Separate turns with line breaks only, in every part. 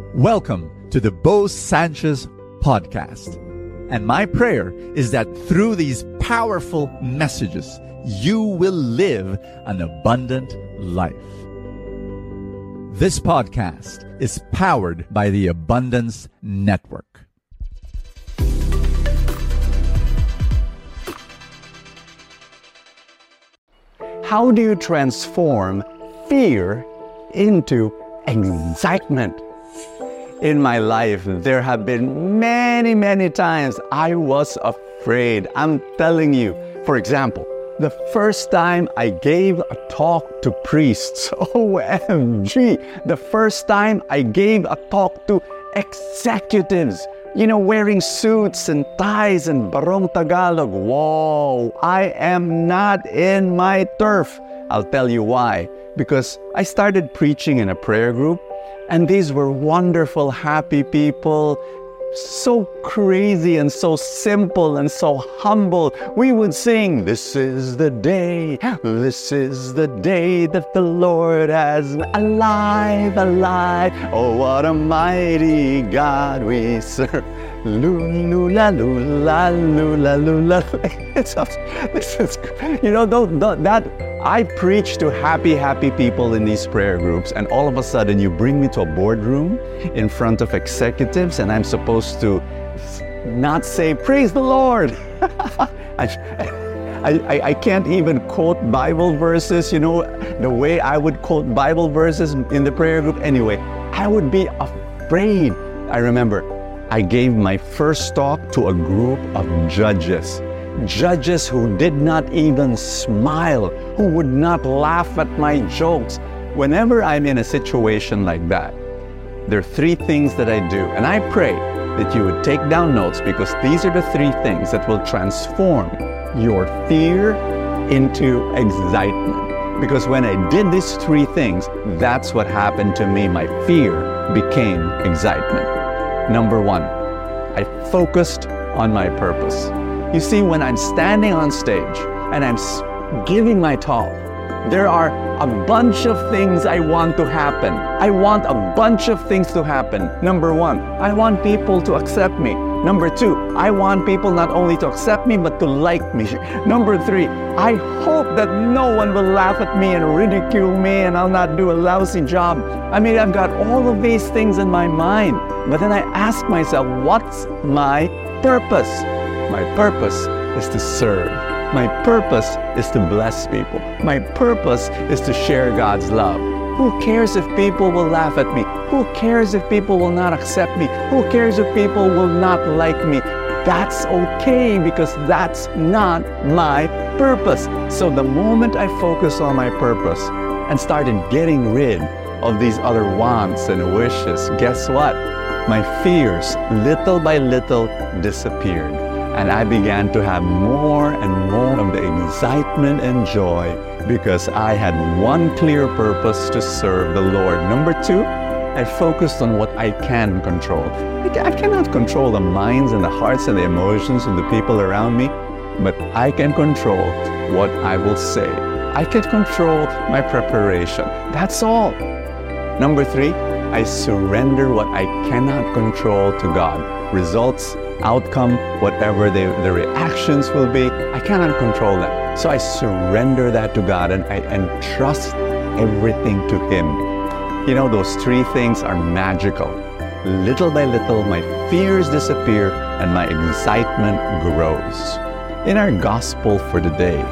Welcome to the Bo Sanchez podcast. And my prayer is that through these powerful messages, you will live an abundant life. This podcast is powered by the Abundance Network.
How do you transform fear into excitement? In my life, there have been many times I was afraid. I'm telling you, for example, the first time I gave a talk to priests, OMG, the first time I gave a talk to executives, wearing suits and ties and barong Tagalog. Whoa, I am not in my turf. I'll tell you why. Because I started preaching in a prayer group, and these were wonderful, happy people, so crazy and so simple and so humble. We would sing, this is the day that the Lord has alive. Oh, what a mighty God we serve. Lula, lula, lula, lula. I preach to happy people in these prayer groups, and all of a sudden you bring me to a boardroom in front of executives, and I'm supposed to not say, praise the Lord. I can't even quote Bible verses, the way I would quote Bible verses in the prayer group. Anyway, I would be afraid. I remember I gave my first talk to a group of judges who did not even smile, who would not laugh at my jokes. Whenever I'm in a situation like that, there are three things that I do, and I pray that you would take down notes, because these are the three things that will transform your fear into excitement. Because when I did these three things, that's what happened to me. My fear became excitement. Number one, I focused on my purpose. You see, when I'm standing on stage and I'm giving my talk, there are a bunch of things I want to happen. I want a bunch of things to happen. Number one, I want people to accept me. Number two, I want people not only to accept me, but to like me. Number three, I hope that no one will laugh at me and ridicule me and I'll not do a lousy job. I've got all of these things in my mind. But then I ask myself, what's my purpose? My purpose is to serve. My purpose is to bless people. My purpose is to share God's love. Who cares if people will laugh at me? Who cares if people will not accept me? Who cares if people will not like me? That's okay, because that's not my purpose. So the moment I focus on my purpose and started getting rid of these other wants and wishes, guess what? My fears, little by little, disappeared. And I began to have more and more of the excitement and joy, because I had one clear purpose: to serve the Lord. Number two, I focused on what I can control. I cannot control the minds and the hearts and the emotions of the people around me, but I can control what I will say. I can control my preparation. That's all. Number three, I surrender what I cannot control to God. Results, outcome, whatever the reactions will be, I cannot control them. So I surrender that to God and trust everything to Him. Those three things are magical. Little by little, my fears disappear and my excitement grows. In our gospel for today,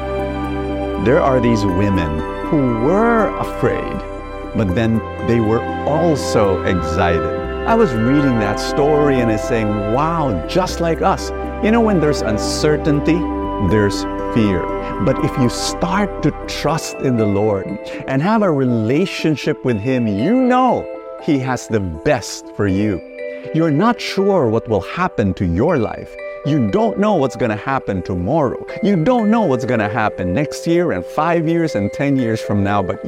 there are these women who were afraid, but then they were also excited. I was reading that story and I saying, wow, just like us. When there's uncertainty, there's fear. But if you start to trust in the Lord and have a relationship with Him, He has the best for you. You're not sure what will happen to your life. You don't know what's going to happen tomorrow. You don't know what's going to happen next year and 5 years and 10 years from now, but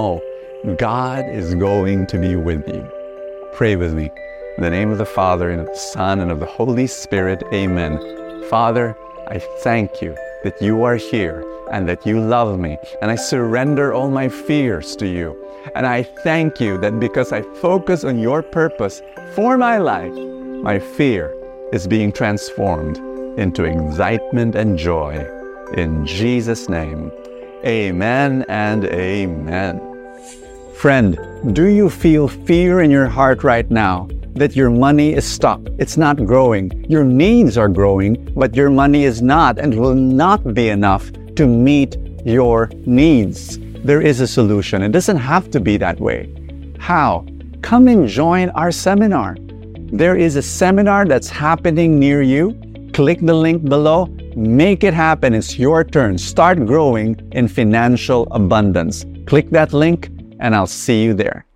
God is going to be with you. Pray with me. In the name of the Father, and of the Son, and of the Holy Spirit, amen. Father, I thank you that you are here and that you love me. And I surrender all my fears to you. And I thank you that because I focus on your purpose for my life, my fear is being transformed into excitement and joy. In Jesus' name, amen and amen. Friend, do you feel fear in your heart right now that your money is stuck? It's not growing. Your needs are growing, but your money is not and will not be enough to meet your needs. There is a solution. It doesn't have to be that way. How? Come and join our seminar. There is a seminar that's happening near you. Click the link below. Make it happen. It's your turn. Start growing in financial abundance. Click that link and I'll see you there.